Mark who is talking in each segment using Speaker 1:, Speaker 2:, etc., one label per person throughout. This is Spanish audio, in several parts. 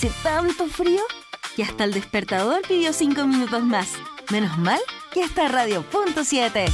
Speaker 1: Hace tanto frío que hasta el despertador pidió 5 minutos más. Menos mal que está Radio.7.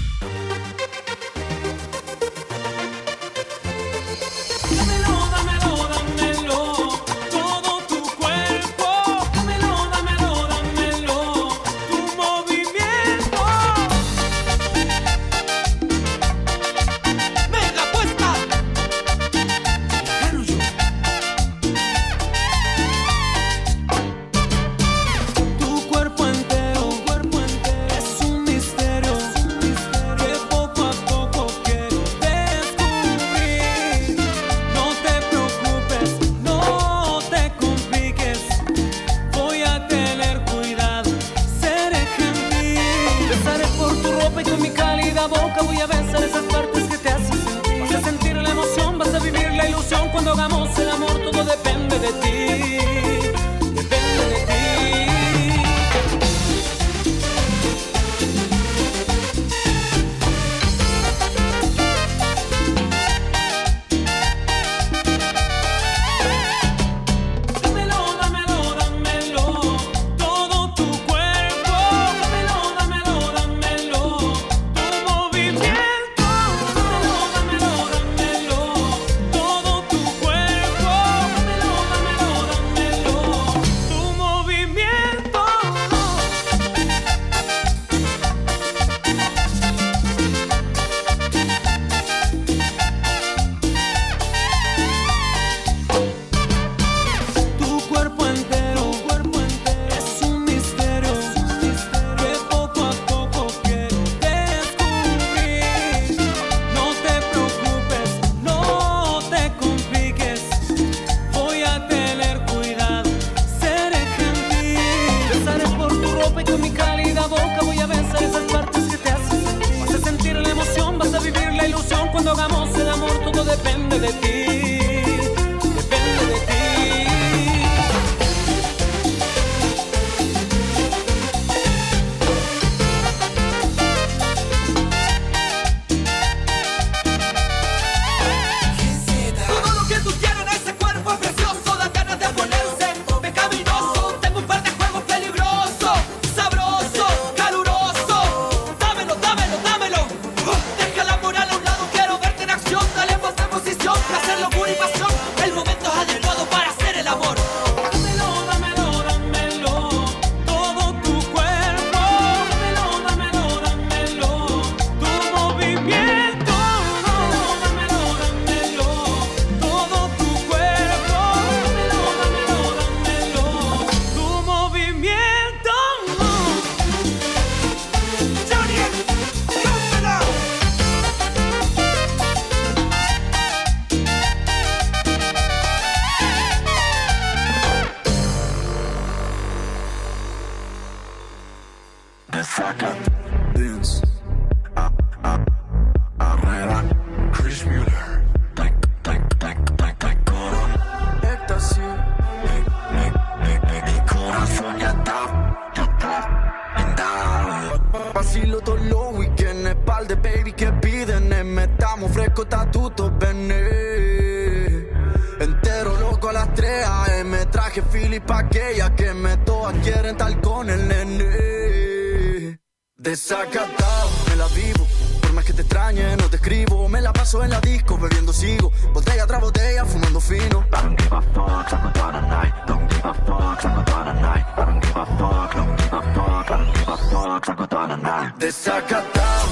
Speaker 2: Desacatado, me la vivo. Por más que te extrañe, no te escribo. Me la paso en la disco, bebiendo sigo. Botella tras botella, fumando fino. I don't give a fuck, I'm gonna night. Don't give a fuck, I'm gonna night. I don't give a fuck, don't give a fuck. I don't give a fuck, I'm gonna night. Desacatado,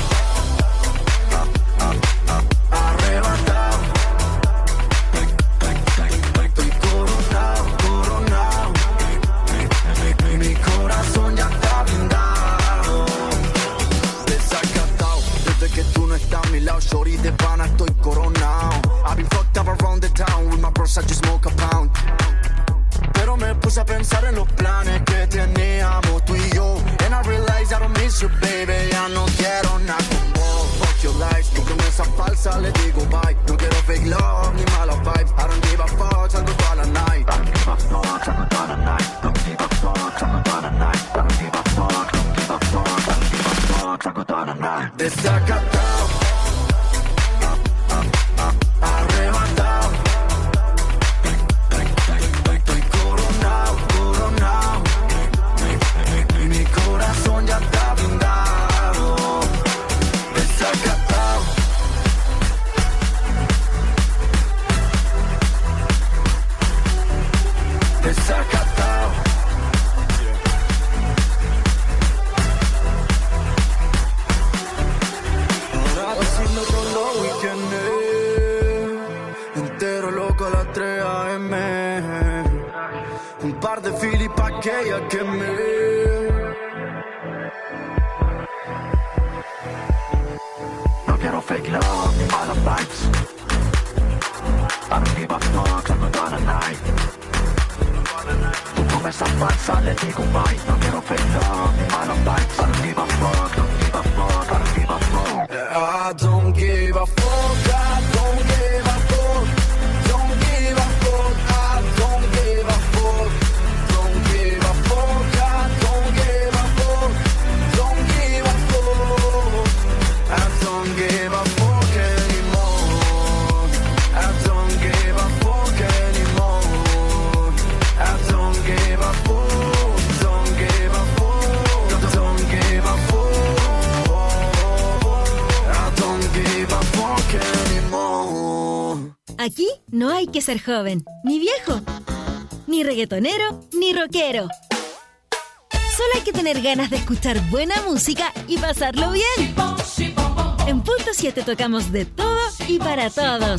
Speaker 2: arrebatado. Estoy coronado, coronado. Mi corazón ya está blindado. Desacatado, desde que tú no estás a mi lado, shorty de pana estoy coronado. I've been fucked up around the town with my bros, I just smoke a pound. Pero me puse a pensar en los planes que teníamos tú y yo. And I realize I don't miss you, baby, ya no quiero nada con vos. Fuck your lies, tu promesa falsa, le digo bye. No quiero fake love ni malas vibes. I don't give a fuck, salgo toda la night. I don't give a fuck, salgo toda la night. Don't give a fuck, salgo toda la night. I don't give a fuck, don't give a fuck. I don't give a fuck, salgo toda la night. Desacatado, arrebatado. Estoy coronado. de Philly pa' aquella que me... No quiero fake love ni malas vibes. I don't give a fuck, I'm gonna lie. Tú con esa falsa le digo bye. No quiero fake love ni malas vibes. I don't give a fuck, don't give a fuck, I don't give a fuck. I don't give a fuck, I don't give a fuck. Don't give a fuck, I don't give a fuck. Don't give a fuck, I don't give a fuck. Don't give a fuck. I don't give a fuck anymore. I don't give a fuck anymore. I don't give a fuck. Don't give a fuck. Don't give a fuck. I don't give a fuck anymore.
Speaker 1: Aquí no hay que ser joven, ni viejo, ni reggaetonero, ni rockero. Solo hay que tener ganas de escuchar buena música y pasarlo bien. En Punto 7 tocamos de todo y para todos.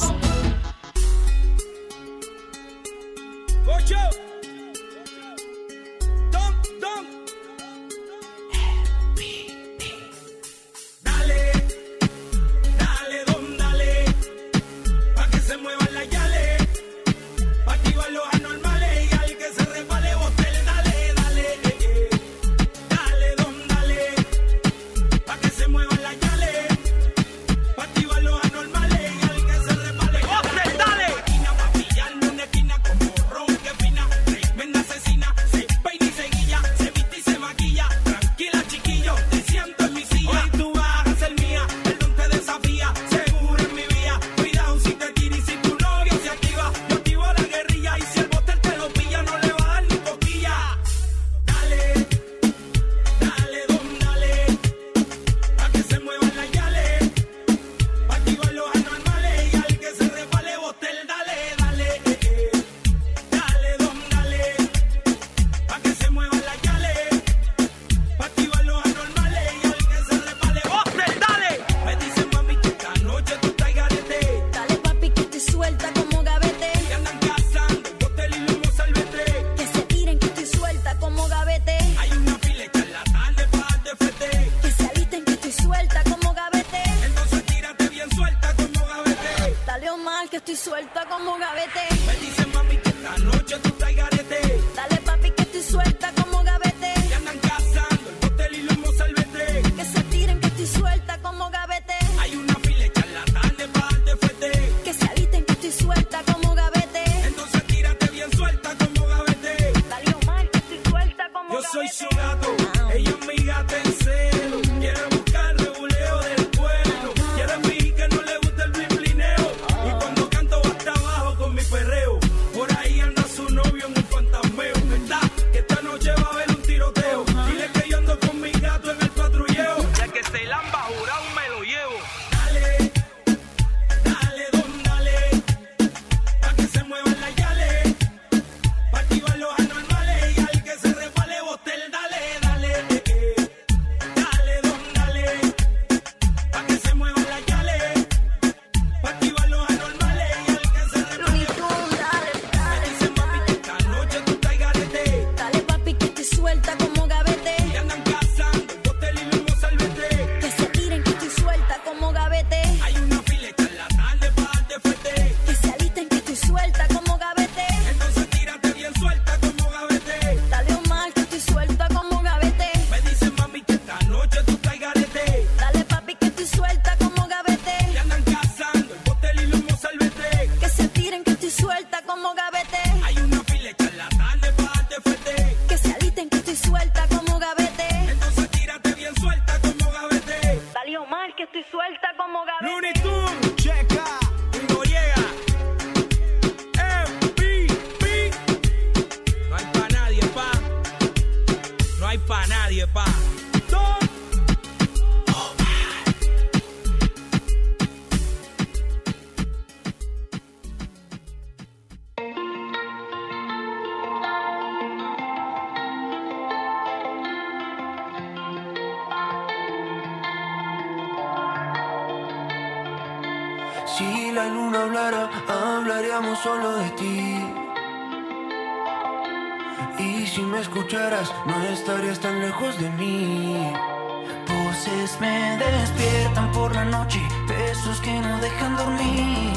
Speaker 3: Si la luna hablara, hablaríamos solo de ti. Y si me escucharas, no estarías tan lejos de mí.
Speaker 4: Voces me despiertan por la noche, besos que no dejan dormir.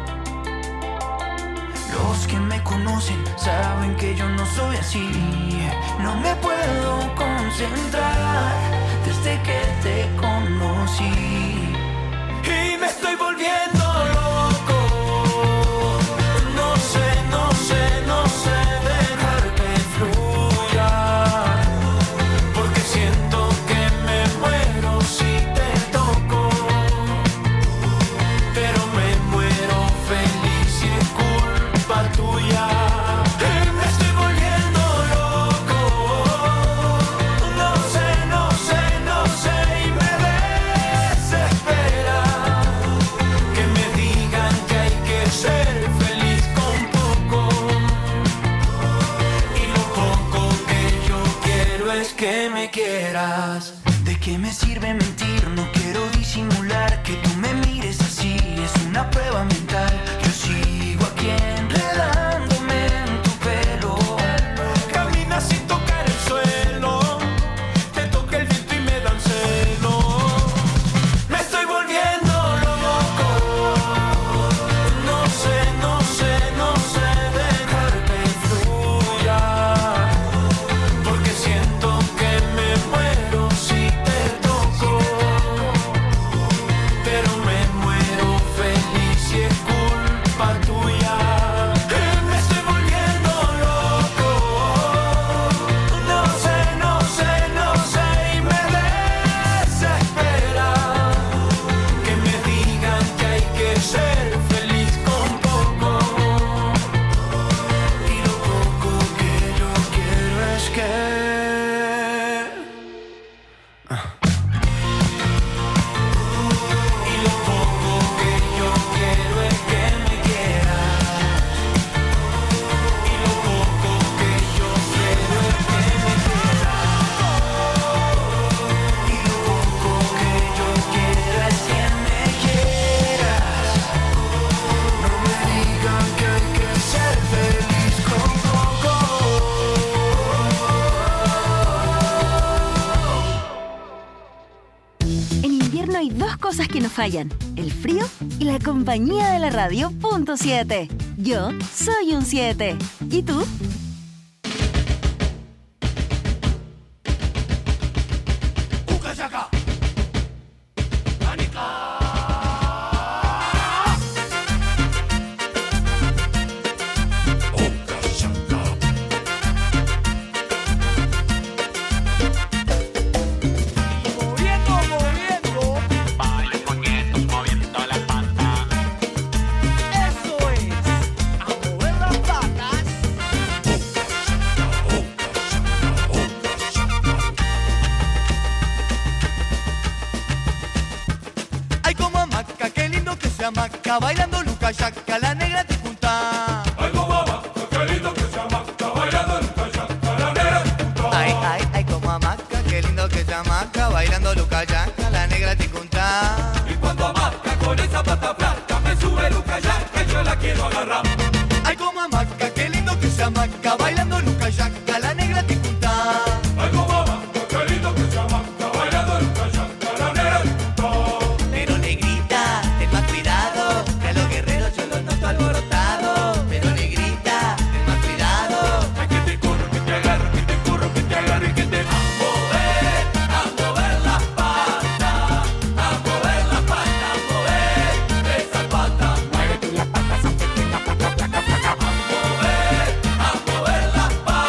Speaker 4: Los que me conocen saben que yo no soy así. No me puedo concentrar desde que te conocí. Y me estoy volviendo loco. No sé dejar que fluya, porque siento que me muero si te toco. Pero me muero feliz y es culpa tuya. Me estoy volviendo loco. No sé y me desespera que me digan que hay que ser feliz con poco. Y lo poco que yo quiero es que me quieras. ¿De qué me sirve mentir? No quiero disimular. Que tú me mires así es una prueba mental. Yo sigo aquí enredándome en tu pelo. Caminas sin tocar el suelo. Te toca el viento y me dan celos. Me estoy volviendo loco. No sé dejar que fluya, porque siento que me muero si te toco. Pero me muero feliz y es culpa tuya. Me estoy volviendo loco. No sé y me desespera que me digan que hay que ser feliz con poco. Y lo poco que yo quiero es que y lo poco que yo quiero es que me quieras. Y lo poco que yo quiero es que me quieras. Y lo poco que yo quiero es que me quieras. No me digan que hay que ser feliz con poco.
Speaker 1: En invierno hay dos cosas que no fallan: el frío y la compañía de la radio .7. Yo soy un 7. ¿Y tú?
Speaker 4: Ay, como hamaca, qué lindo que se hamaca, bailando Luca Yaca, la negra te junta.
Speaker 5: Ay, como hamaca, qué lindo que se hamaca, bailando Luca Yaca, la negra te junta.
Speaker 4: Ay, como hamaca, qué lindo que se hamaca, bailando Luca Yaca, la negra te junta.
Speaker 5: Y cuando hamaca con esa pata flaca, me sube Luca Yaca, yo la quiero agarrar.
Speaker 4: Ay, como hamaca, qué lindo que se hamaca, bailando Luca Yaca, la negra te junta.
Speaker 5: Ay, como hamaca, qué lindo que se hamaca, bailando Luca Yaca, la negra te junta.
Speaker 4: Pero negrita, ten más cuidado, que a los guerreros yo los noto alborotados. Pero negrita, ten más cuidado.
Speaker 5: Ay, que te corro, que te agarro, que te corro, que te agarro y que te a mover las patas, a mover las patas, a mover esas patas. Muévete las patas, aunque tenga placa, placa, placa. A mover las patas.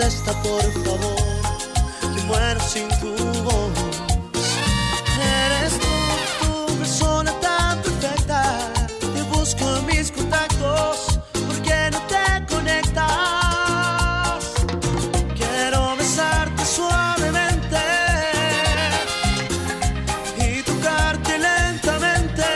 Speaker 6: contesta por favor, que muero sin tu voz. Eres tú, persona tan perfecta. Te busco en mis contactos, ¿por qué no te conectas? Quiero besarte suavemente y tocarte lentamente,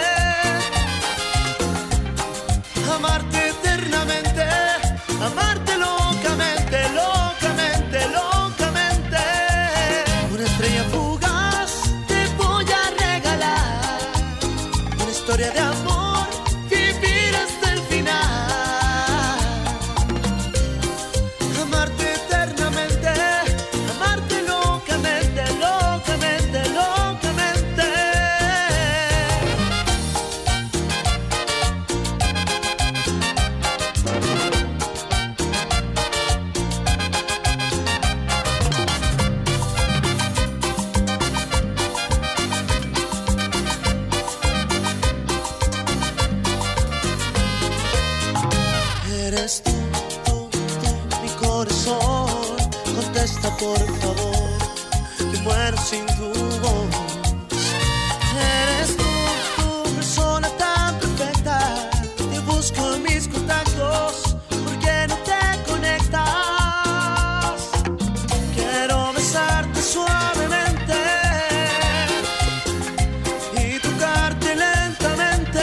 Speaker 6: amarte eternamente, amarte locamente, locamente, locamente. Una estrella fugaz te voy a regalar, una historia de amor, vivir hasta el final. Amarte eternamente, amarte locamente, locamente, locamente. Eres tú, mi corazón. Contesta por favor, que muero sin tu voz. Eres tú, persona tan perfecta. Te busco en mis contactos, ¿por qué no te conectas? Quiero besarte suavemente y tocarte lentamente,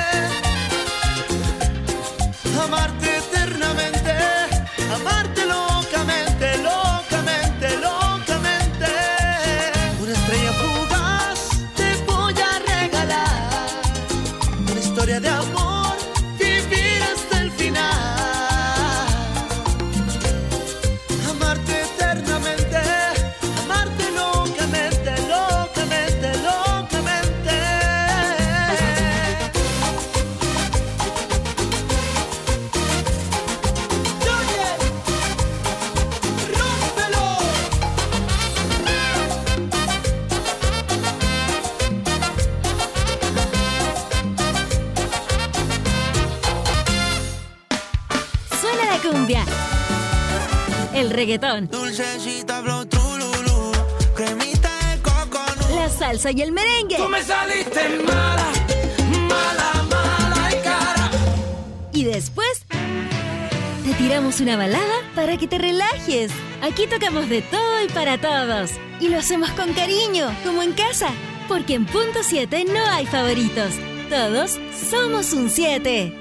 Speaker 6: amarte eternamente, amarte locamente, locamente, locamente. Una estrella fugaz te voy a regalar, una historia de amor, vivir hasta el final. Amarte eternamente, amarte locamente, locamente, locamente.
Speaker 1: Suena la cumbia, el reggaetón,
Speaker 3: Dulcecita, flow, trululú, cremita de coconut.
Speaker 1: la salsa y el merengue.
Speaker 5: Tú me saliste mala, mala, mala y cara.
Speaker 1: Y después te tiramos una balada para que te relajes. Aquí tocamos de todo y para todos. Y lo hacemos con cariño, como en casa. Porque en Punto 7 no hay favoritos. Todos somos un 7.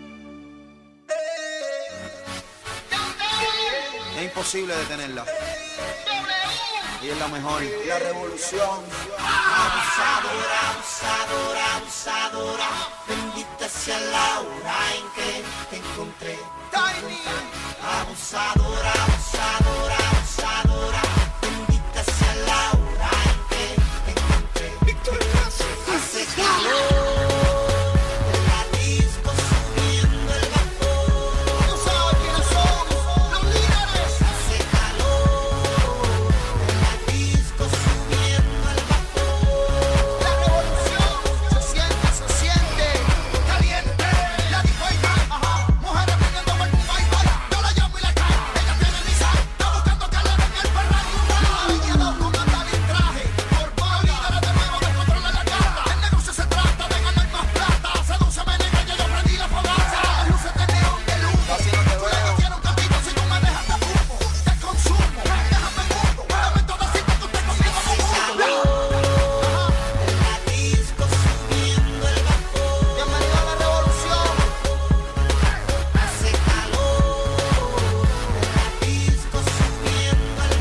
Speaker 7: Es imposible detenerla. Ella es la mejor. La revolución.
Speaker 8: Abusadora, abusadora, abusadora. Bendita sea la hora en que te encontré. Abusadora, abusadora, abusadora. Bendita sea la hora en que te encontré. Hace calor en la disco subiendo el vapor. Tú sabes quiénes somos, los líderes. Hace calor en la disco subiendo el vapor. La revolución se siente caliente. La disco hay más, mujeres pidiendo por tu bye bye. Yo la llamo y la cae, ella tiene lisa. Está buscando calor en el perral. Aliados con andar en traje, por favor, líderes de nuevo que controlan la carta. El negocio se trata de ganar más plata. Sedúceme, nena, que yo prendí la fogata. Las luces de neón de luz. Yo ya no quiero un capito si tú me dejas de humo. Te consumo, déjame mundo. Dame todo así que tú estés conmigo como uno. En la disco subiendo el vapor. Bienvenido a la revolución. Hace calor en la disco subiendo el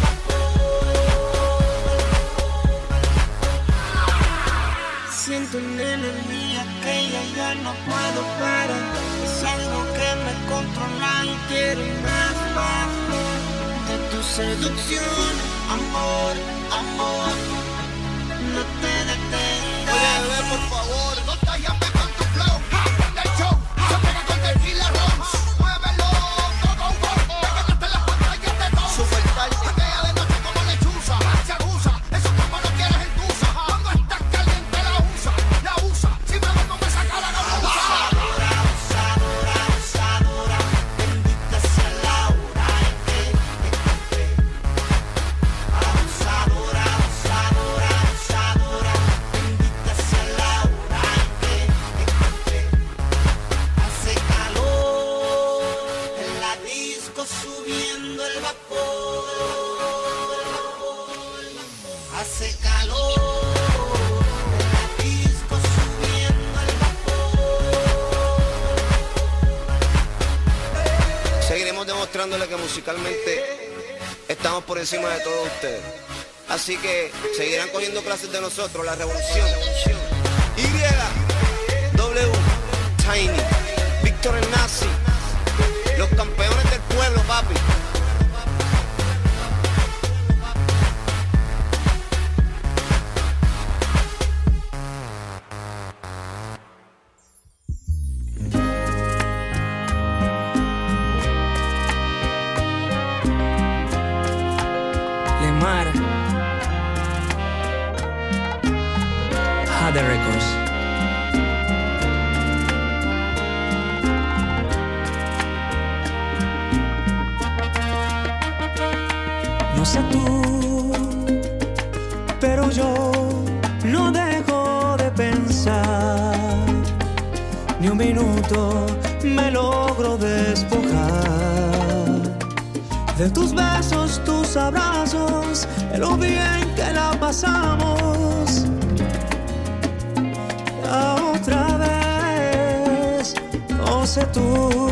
Speaker 8: vapor. Siento una energía que ya no puedo parar. Es algo que me controla y quiero más, más. De tu seducción, amor, amor. No te detengas. Oye, bebé, por favor, contágiame con tu flow. Prende el show, se pega con tequila ron. Muévelo, go, go, go. Pégate en las pantallas de todo. Super tarde. Janguea de noche como lechuza. Se abusa, eso como no quieres en tusa. Cuando estás caliente la usa. Si me vuelvo me saca la gamuza. Abusadora, abusadora, abusadora. Bendita sea la hora en que te encontré. Hace calor, la disco subiendo el vapor.
Speaker 7: Seguiremos demostrándole que musicalmente estamos por encima de todos ustedes. Así que seguirán cogiendo clases de nosotros, la revolución. Y, W, Tiny, Víctor el Nazi, los campeones del pueblo, papi.
Speaker 9: Lemar, Hada Records. No sé tú, pero yo no dejo de pensar. Ni un minuto me logro despojar de tus besos, tus abrazos, de lo bien que la pasamos. La otra vez, no sé tú,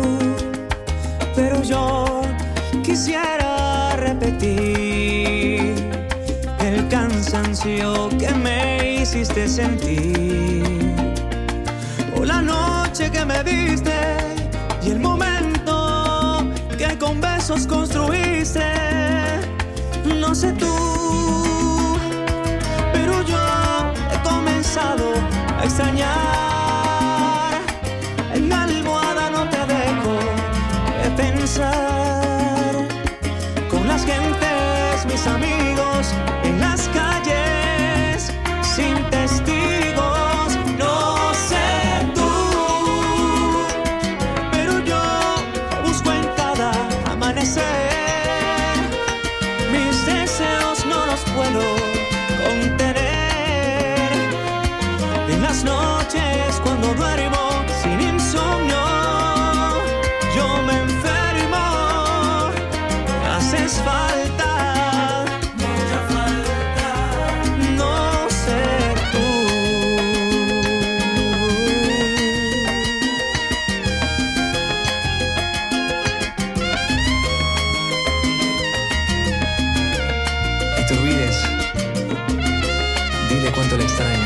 Speaker 9: pero yo quisiera repetir el cansancio que me hiciste sentir, o la noche que me diste y el momento que con besos construiste. No sé tú, pero yo he comenzado a extrañar. En mi almohada no te dejo de pensar. Con las gentes, mis amigos, en las calles, sin testigos. No sé tú, pero yo busco en cada amanecer. Mis deseos no los puedo contener. En las noches cuando duermo sin insomnio, yo me enfermo. Me haces falta, mucha falta. No sé tú. Y te olvides, dile cuánto le extraño.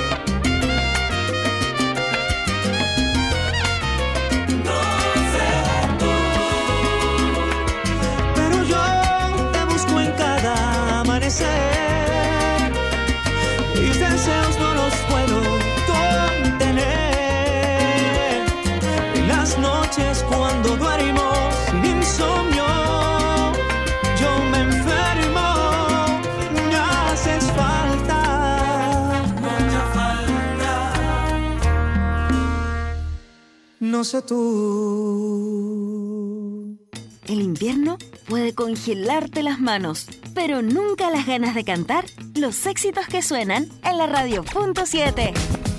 Speaker 9: Pero yo te busco en cada amanecer. Mis deseos no los puedo contener. En las noches cuando duermo sin insomnio, yo me enfermo. Me haces falta, mucha falta. No sé tú.
Speaker 1: El invierno puede congelarte las manos, pero nunca las ganas de cantar los éxitos que suenan en la radio punto 7.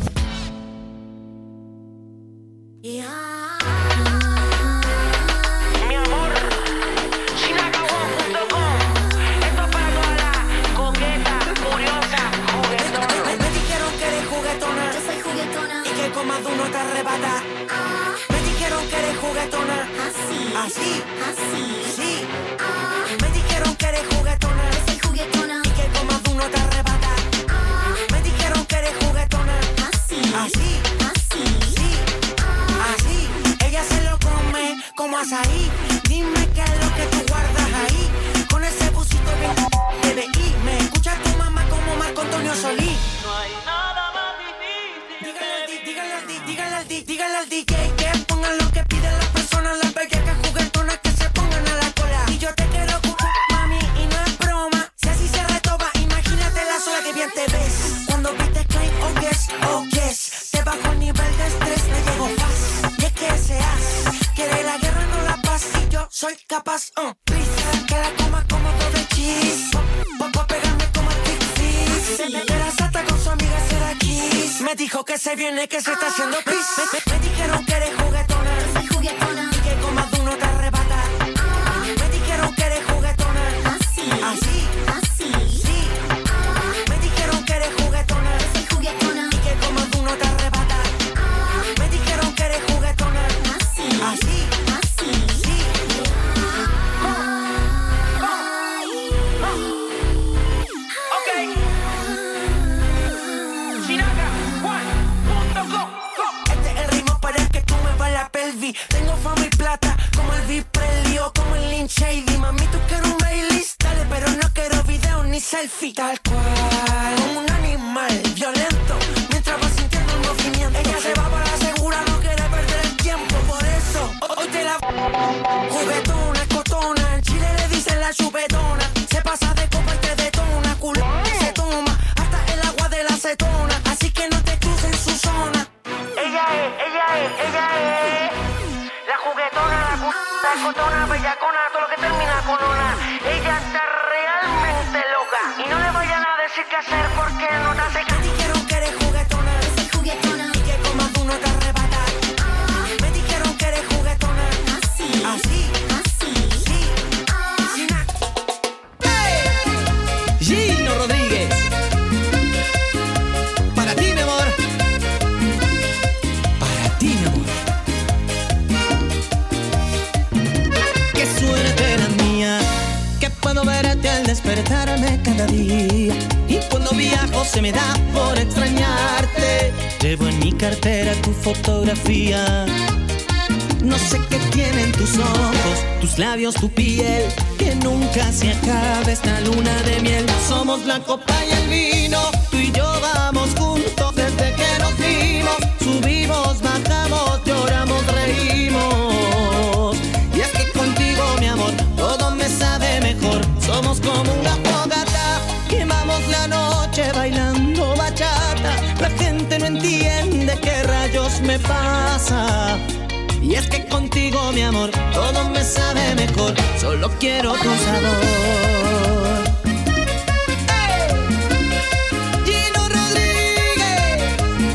Speaker 10: Mi amor, Sinacabón.com. Esto es para toda la coqueta, curiosa, juguetona.
Speaker 4: Me dijeron que eres juguetona.
Speaker 11: Yo soy juguetona.
Speaker 4: Y que con más de uno te arrebata. Me dijeron que eres juguetona.
Speaker 11: Así.
Speaker 4: Así.
Speaker 11: Así.
Speaker 4: Sí. Me dijeron que eres juguetona.
Speaker 11: Yo soy juguetona.
Speaker 4: Y que con más de uno te arrebata. Me dijeron que eres juguetona.
Speaker 11: Así.
Speaker 4: Así.
Speaker 11: Así.
Speaker 4: Sí. Así. Ella se lo come como azaí. Dime qué es lo que tú guardas ahí. Con ese busito bien TVI. Me escucha tu mamá como Marco Antonio Solís.
Speaker 10: No hay nada más difícil.
Speaker 4: Díganle al DJ que pongan lo que piden las personas, las bellacas juguetonas que se pongan a la cola. Y yo te quiero mami, y no es broma. Si así se retoba, imagínate la sola que bien te ves. Cuando viste Klein, oh yes, te bajo el nivel de estrés, me llego fast. Y es que seas, quiere la guerra, no la paz. Y yo soy capaz, prisa, que la coma como todo de cheese. Pa' pegarme como el Big Fish. Era Sata con su amiga Sera Kiss. Me dijo que se viene, que se está haciendo pis. Me dijeron que eres juguetona.
Speaker 11: Yo soy juguetona.
Speaker 4: Y que con más de uno te arrebata. Me dijeron que eres juguetona.
Speaker 11: Así.
Speaker 4: Así.
Speaker 11: Así.
Speaker 4: Sí. selfie tal cual, como un animal violento, mientras va sintiendo el movimiento. Ella se va para la segura, no quiere perder el tiempo, por eso hoy te la juguetona, escotona, en Chile le dicen la chupetona. Se pasa de copa y te detona, culo se toma hasta el agua de la acetona, así que no te cruces en su zona. Ella es la juguetona, la escotona, bellacona, todo lo que termina con ona. Ella está realmente loca y no le vayan a decir qué hacer porque no te hace caso. Me dijeron que eres juguetona, y que comas uno te arrebata. Me dijeron que eres juguetona, así.
Speaker 9: Gino Rodríguez, para ti, mi amor. Para ti, mi amor. Qué suerte la mía, que puedo verte al despertarme cada día. Y cuando viajo se me da por extrañarte. Llevo en mi cartera tu fotografía. No sé qué tienen tus ojos, tus labios, tu piel, que nunca se acabe esta luna de miel. Somos la copa y el vino, tú y yo vamos juntos desde que nos vimos. Subimos, bajamos, lloramos, reímos. Y es que contigo, mi amor, todo me sabe mejor. Somos como una fogata, quemamos la noche bailando bachata. La gente no entiende qué rayos me pasa. Y es que contigo, mi amor, todo me sabe mejor. Solo quiero tu sabor. ¡Hey! Gino Rodríguez.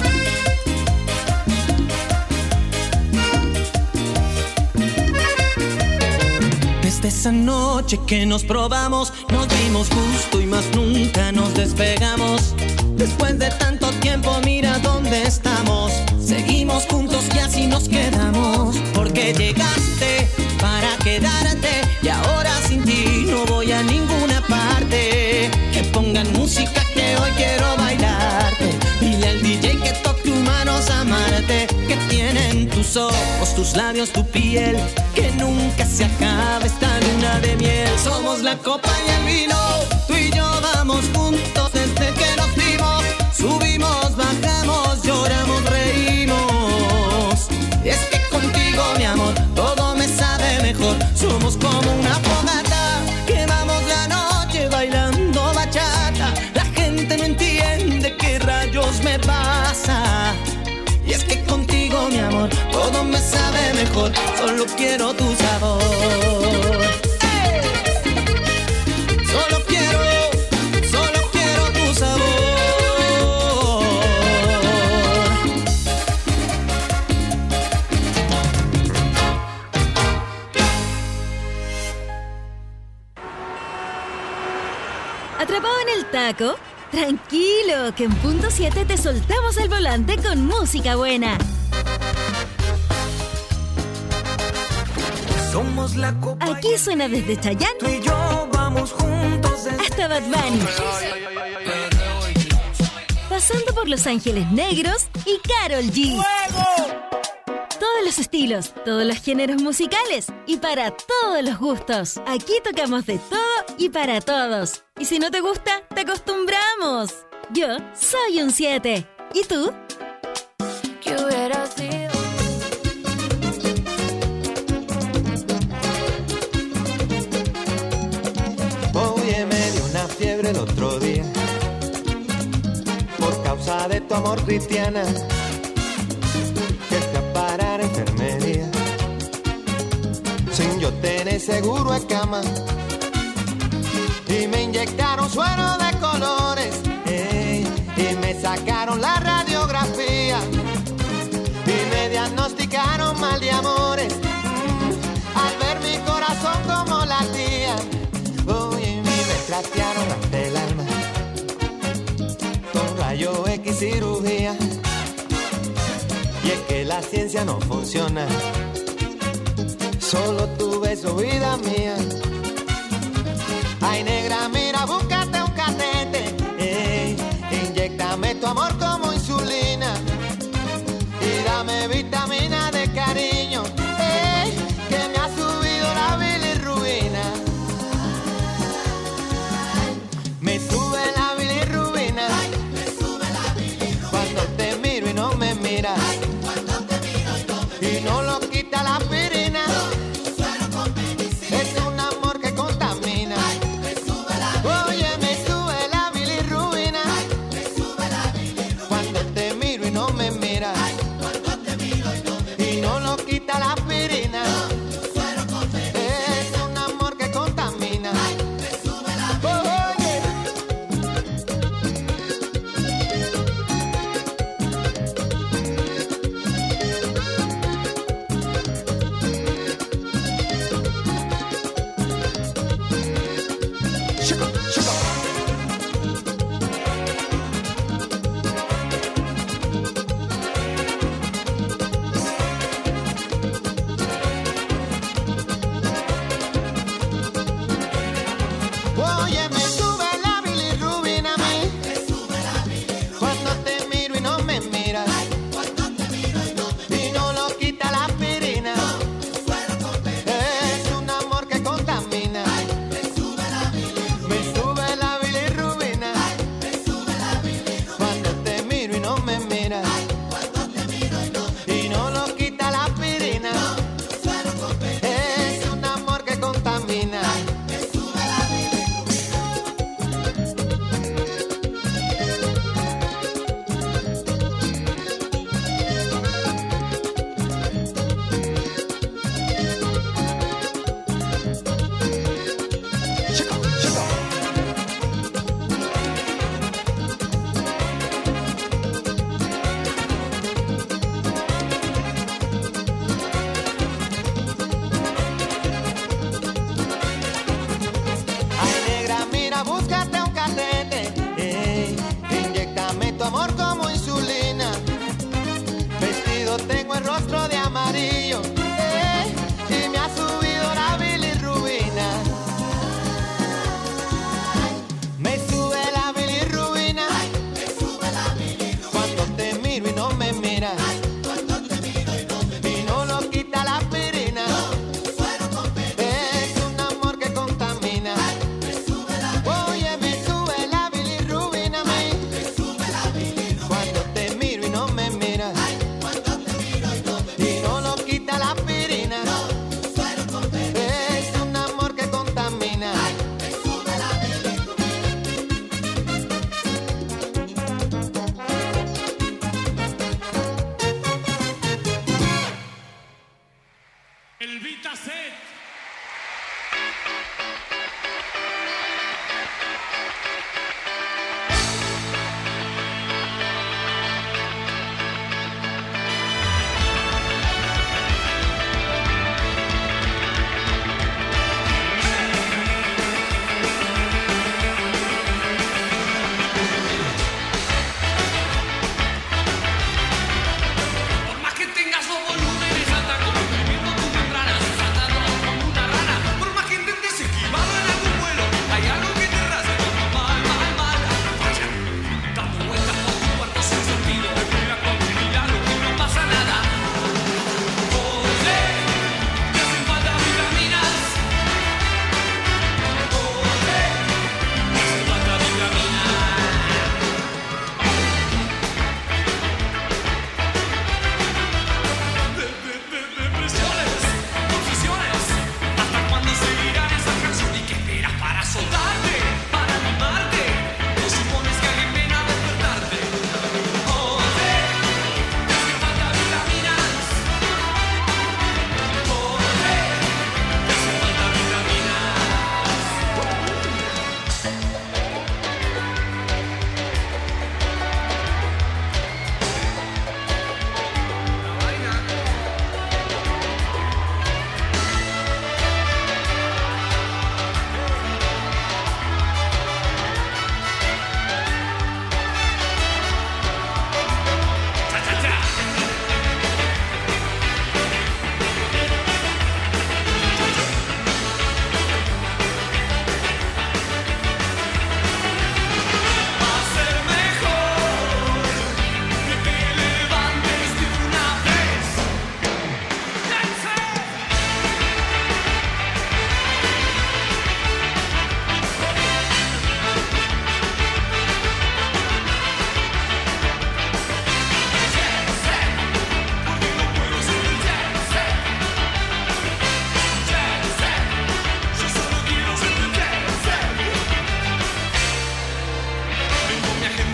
Speaker 9: Desde esa noche que nos probamos, nos dimos gusto y más nunca nos despegamos. Después de tanto tiempo, mira dónde estamos. Seguimos juntos y así nos quedamos. Porque llegaste para quedarte y ahora sin ti no voy a ninguna parte. Que pongan música que hoy quiero bailarte. Dile al DJ que toque humanos amarte. Que tienen tus ojos, tus labios, tu piel, que nunca se acabe esta luna de miel. Somos la copa y el vino, tú y yo vamos juntos desde que nos vimos. Subimos, bajamos, lloramos, reímos. Y es que contigo, mi amor, todo me sabe mejor. Somos como una fogata, quemamos la noche bailando bachata. La gente no entiende qué rayos me pasa. Y es que contigo, mi amor, todo me sabe mejor. Solo quiero tu sabor. ¡Hey! Solo quiero tu sabor.
Speaker 1: ¿Atrapado en el taco? Tranquilo, que en punto 7 te soltamos el volante con música buena.
Speaker 4: Somos la copa.
Speaker 1: Aquí suena desde Chayanne
Speaker 4: Tú y yo vamos juntos
Speaker 1: hasta Bad Bunny, pasando por Los Ángeles Negros y Karol G. Todos los estilos, todos los géneros musicales y para todos los gustos. Aquí tocamos de todo y para todos. Y si no te gusta, te acostumbramos. Yo soy un 7. ¿Y tú?
Speaker 12: ¿Qué hubiera sido?
Speaker 13: Oye, me dio una fiebre el otro día por causa de tu amor, Cristiana. Que fui a parar a enfermería sin yo tener seguro de cama. Y me inyectaron suero de colores, y me sacaron la radiografía. Y me diagnosticaron mal de amores, al ver mi corazón como latía. Oye, me trastearon ante el alma con rayo X cirugía. Y es que la ciencia no funciona, solo tu beso, vida mía. Ay, negra, mira, búscate un catete, inyéctame tu amor como insulina y dame vitamina de cariño, que me ha subido la bilirrubina. Me sube mira. Y no lo quita la aspirina. Es un amor que contamina. Oye, me sube la bilirrubina. Cuando te miro y no me mira. Y no lo quita la aspirina. Es un amor que contamina. Oye.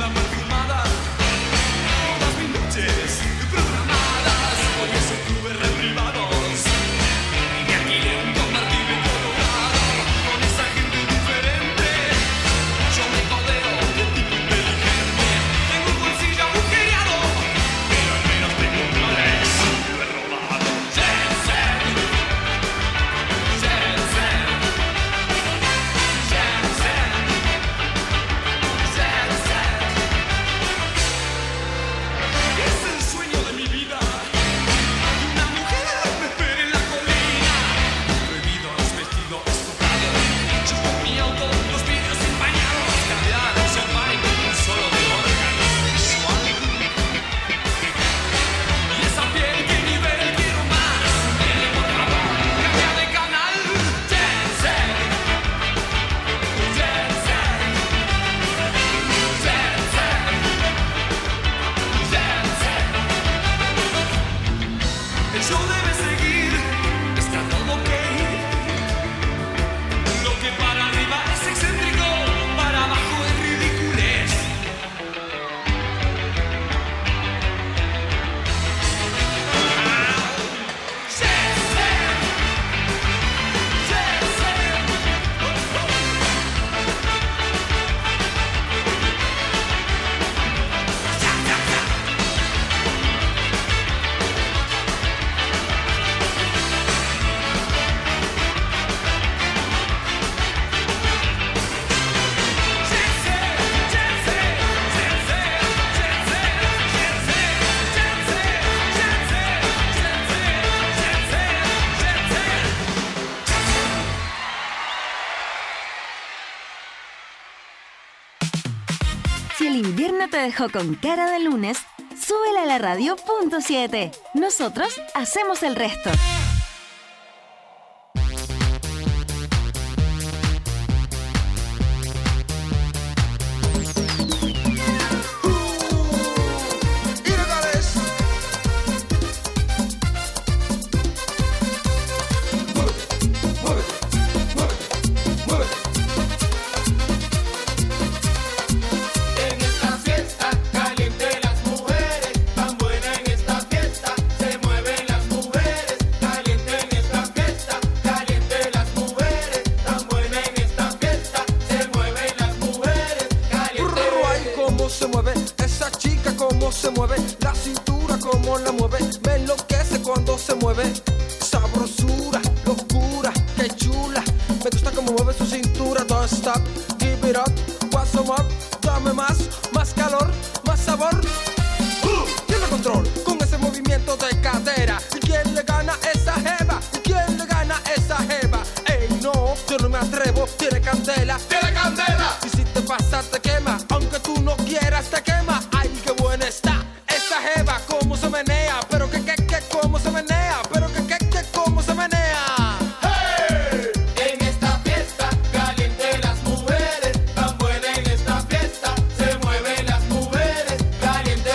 Speaker 5: una perfumada. Todas mis noches programadas, hoy esos clubes re privados. Y de aquí de un compartible colorado, con esa gente diferente. Yo me codeo de tipo inteligente. Tengo un bolsillo agujereado, pero al menos tengo un Rolex súper robado. Jet set, jet set, jet set, jet set. Es el sueño de mi vida. Una mujer me espera en la colina. Prohibidos, vestidos, tocados. Yo con mi auto, los vidrios empañados. Caviar, champán, un solo de órgano sexual. Y esa piel, ¿qué nivel quiero más? Por favor, cambia de canal. Jet set, jet set, jet set, jet set. El show debe seguir, está todo ok. Lo que para arriba es excéntrico, para abajo es ridiculez. Jet set, jet set.
Speaker 1: Si el invierno te dejó con cara de lunes, súbela a la radio.7. Nosotros hacemos el resto.
Speaker 14: Ilegales.
Speaker 5: En esta fiesta caliente las mujeres, tan buena en esta fiesta, se mueven las mujeres. Caliente en esta fiesta, caliente las mujeres, tan buena en esta fiesta, se mueven las mujeres. Caliente.
Speaker 14: Ay, cómo se mueve esa chica, cómo se mueve la cintura, cómo la mueve, me enloquece cuando se mueve. Sabrosura, locura, qué chula. Me gusta cómo mueve su cintura. Don't stop, give it up, what's some up. Dame más, más calor, más sabor. Tiene control con ese movimiento de cadera. ¿Y quién le gana esa jeva? ¿Y quién le gana esa jeva? Ey, no, yo no me atrevo. Tiene candela, tiene candela. Y si te pasa te quema, aunque tú no quieras te quema. Ay, qué buena está esa jeva, cómo se menea. Pero que, cómo se menea. Pero que, cómo se menea.
Speaker 5: En esta fiesta caliente las mujeres, tan buena en esta fiesta, se mueven las mujeres. Caliente.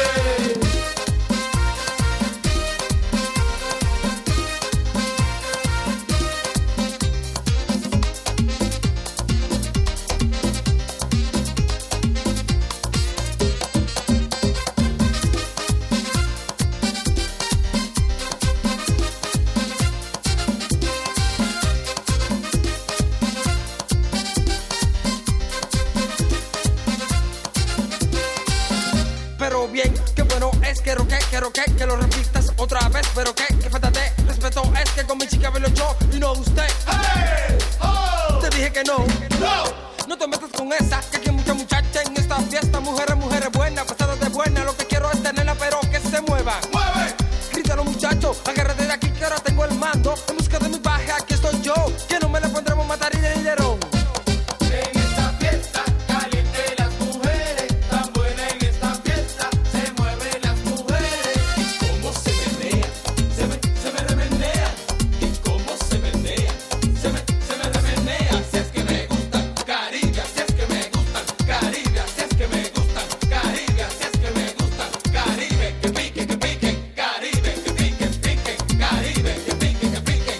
Speaker 14: Pero bien, qué bueno es que que lo repitas otra vez. Pero que falta de respeto es que con mi chica velo yo y no usted. Hey, oh. Te dije que no, no te metas con esa, que aquí hay mucha muchacha en esta fiesta. Mujeres buenas, pasadas de buena. Lo que quiero es tenerla, pero que se mueva. ¡Mueve! Grítalo muchacho, agárrate de aquí que ahora tengo el mando. En busca de mi paje, aquí estoy yo, que no me la pondremos matar y de dinero.
Speaker 5: En esta fiesta caliente las mujeres, tan buena en esta fiesta, se mueven las mujeres. Y cómo se menea, se me remenea. Y cómo se menea, se me remenea. Si es que me gustan Caribe, si es que me gustan Caribe, si es que me gustan Caribe, si es que me gustan Caribe. Que piquen, Caribe, que piquen, Caribe, que piquen,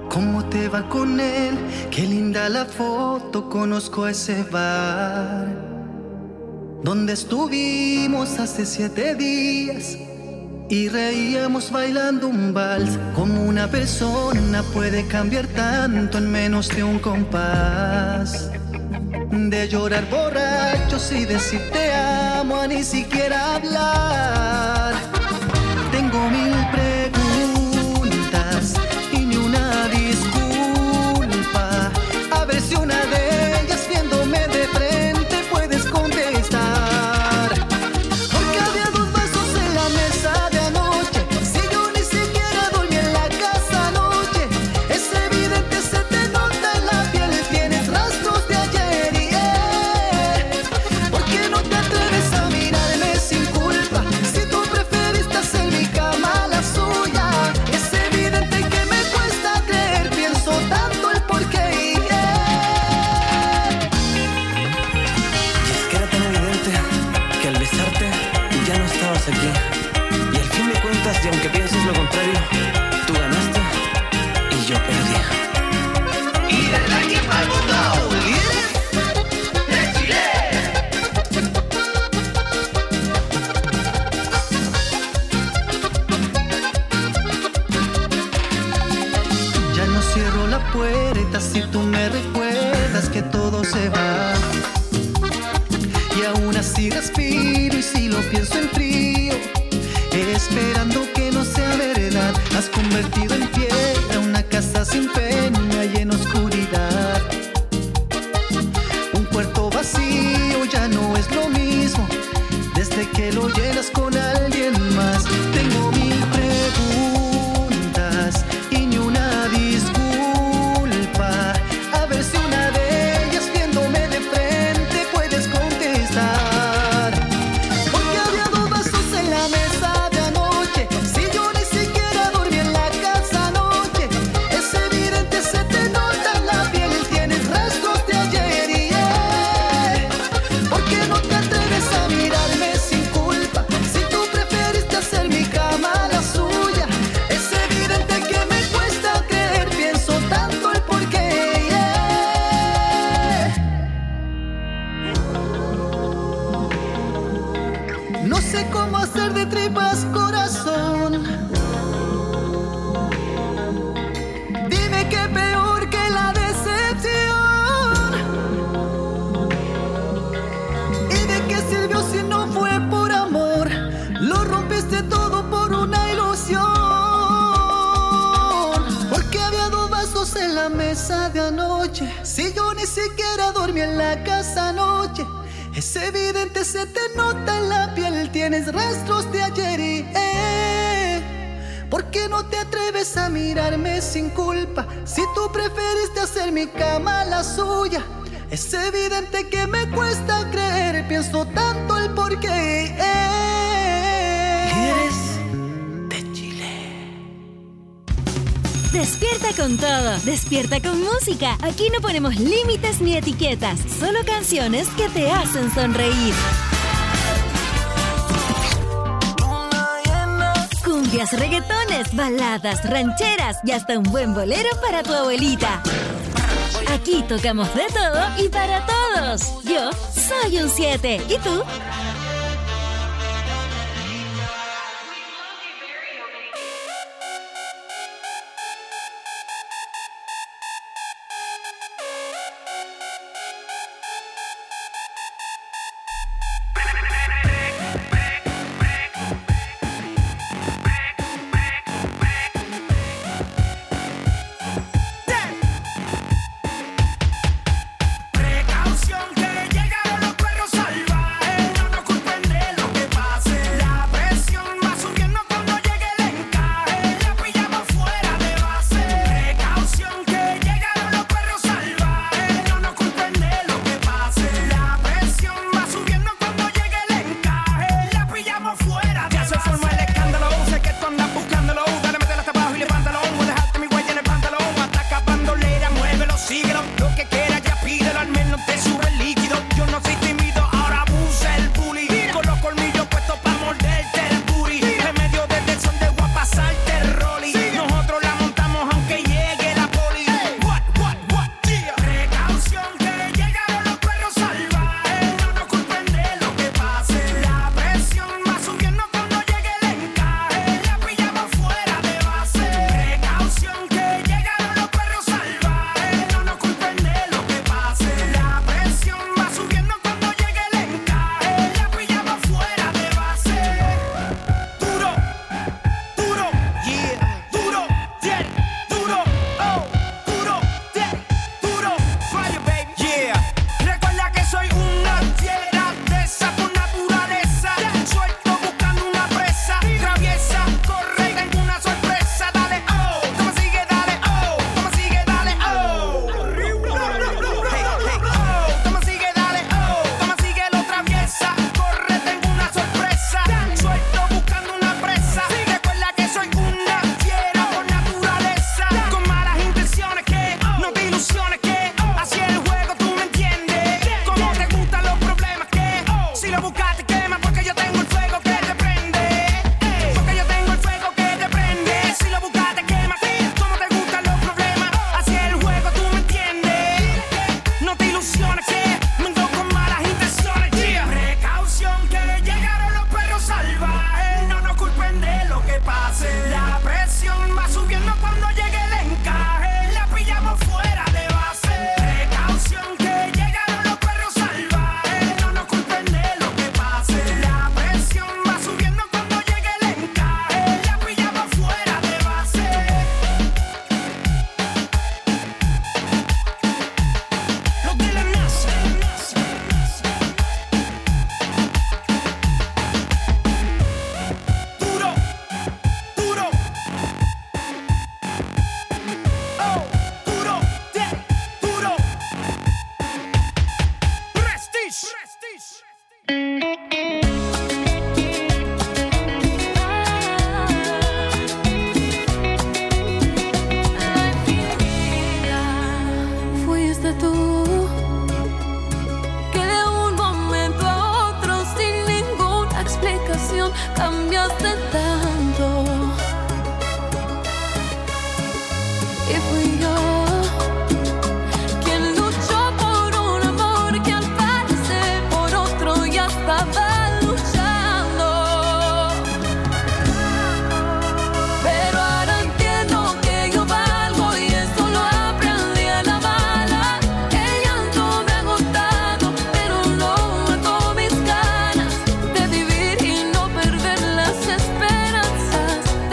Speaker 15: ¿Cómo te va con él? Qué linda la foto, conozco ese bar donde estuvimos hace 7 días y reíamos bailando un vals. Como una persona puede cambiar tanto en menos de un compás. De llorar borrachos y decir te amo a ni siquiera hablar. Tengo 1000 preguntas y ni una disculpa. A ver si una de ellas viéndome de frente puedes contestar. Porque había 2 vasos en la mesa de anoche. Si yo ni siquiera dormí en la casa anoche. Es evidente, se te nota en la piel, tienes rastros de ayer y ¿por qué no te atreves a mirarme sin culpa? Si tú preferiste hacer mi cama la suya. Es evidente que me cuesta creer, pienso tanto el porqué y
Speaker 9: Y es que era tan evidente que al besarte ya no estabas aquí. Y al fin de cuentas, y aunque pienses lo contrario, tú ganaste y yo perdí.
Speaker 5: Y desde aquí para el mundo, de Chile.
Speaker 15: ya no cierro la puerta si tú me recuerdas que todo se va. Y aún así respiro y si lo pienso en frío, esperando que no sea verdad. Has convertido en piedra una casa sin pena y en oscuridad. Un cuarto vacío ya no es lo mismo desde que lo llenas con alguien más. Tengo 1000 preguntas y ni una disculpa. A ver si una de ellas viéndome de frente puedes contestar. Porque había 2 vasos en la mesa de anoche. Si yo ni siquiera dormí en la casa anoche. Es evidente, se te nota en la piel, tienes rastros de ayer y ¿por qué no te atreves a mirarme sin culpa? Si tú preferiste hacer mi cama la suya. Es evidente que me cuesta creer, pienso tanto el porqué. No sé cómo hacer de tripas corazón. Dime que peor que la decepción. ¿Y de qué sirvió si no fue por amor? Lo rompiste todo por una ilusión. Porque había 2 vasos en la mesa de anoche. Si yo ni siquiera dormí en la casa anoche. Es evidente, se te nota en la piel, tienes rastros de ayer y ¿por qué no te atreves a mirarme sin culpa? Si tú preferiste hacer mi cama la suya. Es evidente que me cuesta creer, pienso tanto el porqué.
Speaker 1: Despierta con todo, despierta con música. Aquí no ponemos límites ni etiquetas, solo canciones que te hacen sonreír. Cumbias, reggaetones, baladas, rancheras y hasta un buen bolero para tu abuelita. Aquí tocamos de todo y para todos. Yo soy un 7. ¿Y tú?
Speaker 5: Precaución que llegaron los perros salvajes.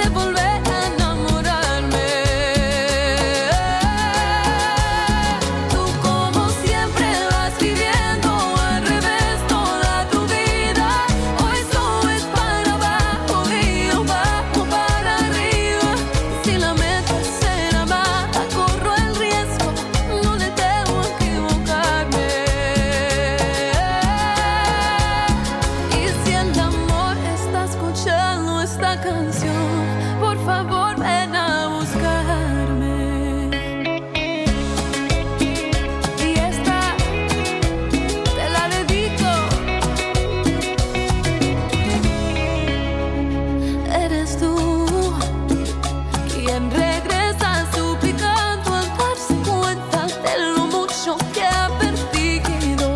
Speaker 12: de volver a enamorarme. Tú como siempre vas viviendo al revés toda tu vida. Hoy subes para abajo y yo bajo para arriba. Si la meta es ser amada, corro el riesgo, no le temo a equivocarme. Y si el amor está escuchando esta canción, por favor ven a buscarme. Y esta te la dedico. Eres tú quien regresa suplicando al darse cuenta de lo mucho que ha perdido.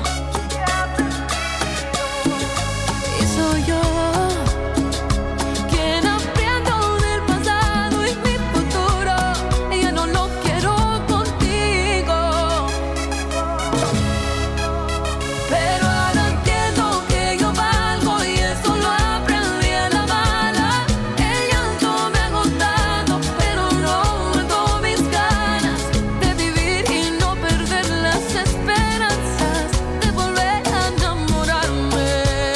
Speaker 12: Y soy yo quien aprendo del pasado y mi futuro. Ya no lo quiero contigo. Pero ahora entiendo que yo valgo y eso lo aprendí a la mala. El llanto me ha agotado, pero no mato mis ganas de vivir y no perder las esperanzas de volver a enamorarme.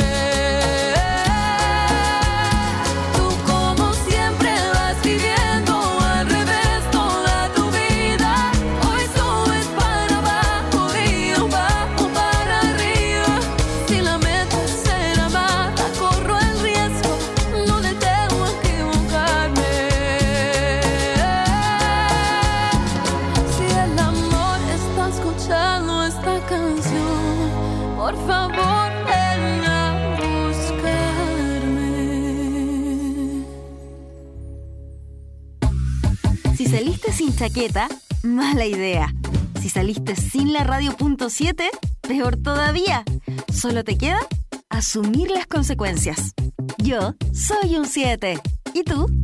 Speaker 12: Tú como siempre vas viviendo al revés toda tu vida. Hoy subes para abajo y yo bajo para arriba. Si la meta es ser amada, corro el riesgo, no le temo a equivocarme. Si el amor está escuchando esta canción, por favor ven a buscarme.
Speaker 1: Si saliste sin chaqueta, mala idea. Si saliste sin la radio.7, peor todavía. Solo te queda asumir las consecuencias. Yo soy un 7. ¿Y tú?